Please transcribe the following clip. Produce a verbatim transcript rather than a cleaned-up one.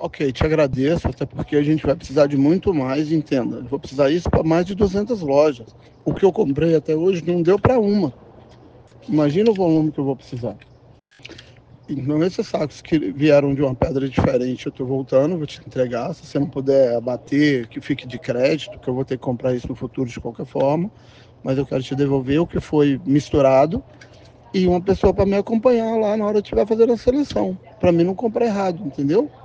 Ok, te agradeço, até porque a gente vai precisar de muito mais, entenda. Eu vou precisar isso para mais de duzentas lojas. O que eu comprei até hoje não deu para uma. Imagina o volume que eu vou precisar. Então, esses sacos que vieram de uma pedra diferente, eu estou voltando, vou te entregar. Se você não puder abater, que fique de crédito, que eu vou ter que comprar isso no futuro de qualquer forma. Mas eu quero te devolver o que foi misturado e uma pessoa para me acompanhar lá na hora que eu estiver fazendo a seleção. Para mim não comprar errado, entendeu?